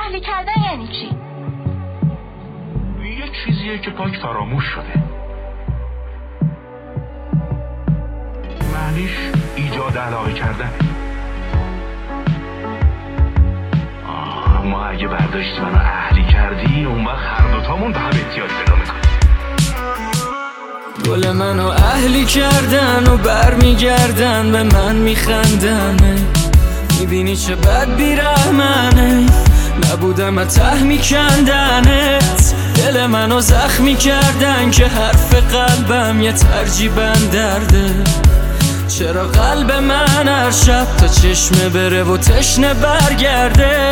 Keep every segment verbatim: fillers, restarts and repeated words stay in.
اهلی کردن یعنی چی؟ یه چیزیه که پاک فراموش شده. معنیش ایجاد علاقه کردنه. آه، اما اگه برداشتی منو اهلی کردی، اون وقت هر دوتامون به هم احتیاج پیدا میکنیم. گل منو اهلی کردن و برمیگردن به من میخندن. میبینی چه بد بیرحمنه، نبودم ته میکندنت. دل منو زخمی کردن که حرف قلبم یه ترجیبن درده. چرا قلب من هر شب تا چشمه بره و تشنه برگرده.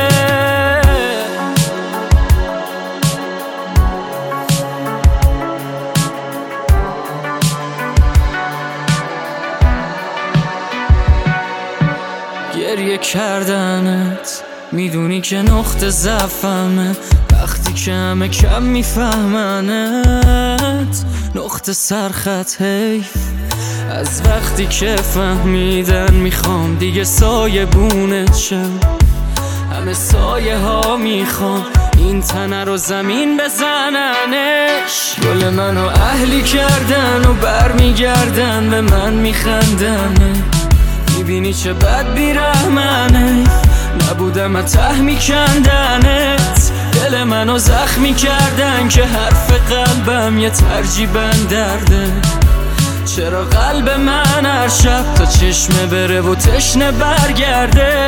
گریه کردنت میدونی که نقطه ضعفمه، وقتی که همه کم میفهمنت. نقطه سرخط حیف از وقتی که فهمیدن میخوام دیگه سایه بونت شم. همه سایه ها میخوام این تنه رو زمین بزننش. گل منو اهلی کردن و برمیگردن به من میخندن. میبینی چه بد بیرحمنه، نبودم ته میکندنت. دل منو زخمی کردن که حرف قلبم یه ترجیبن درده. چرا قلب من هر شب تا چشمه بره و تشنه برگرده.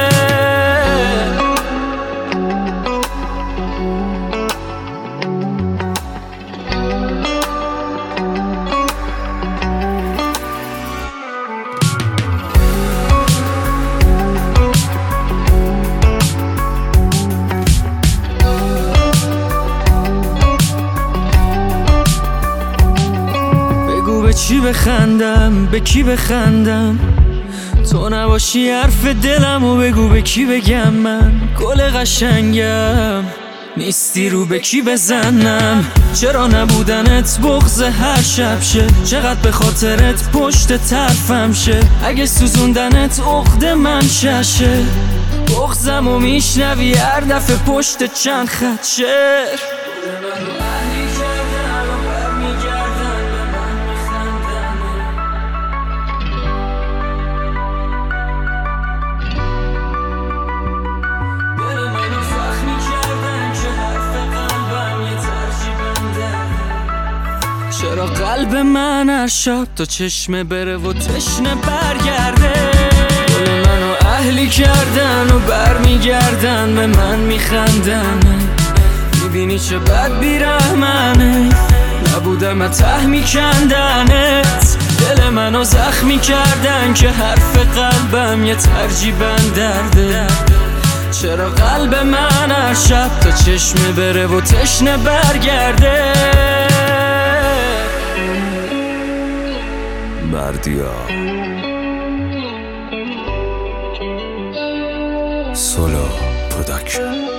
به چی بخندم، به کی بخندم؟ تو نباشی حرف دلم و بگو به کی بگم. من گل قشنگم نیستی رو به کی بزنم. چرا نبودنت بغض هر شب شه، چقدر به خاطرت پشت طرفم شه. اگه سوزوندنت عقد من ششه، بغضم و میشنوی هر دفعه پشت چند خط شعر. چرا قلب من هر شب تا چشمه بره و تشنه برگرده. گل منو اهلی کردن و برمیگردن به من میخندن. میبینی چه بد بیرحمنه، نبودم ته میکندنت. دل منو زخمی کردن که حرف قلبم یه ترجیبن درده. چرا قلب من هر شب تا چشمه بره و تشنه برگرده. بردیا سولو پروداکشن.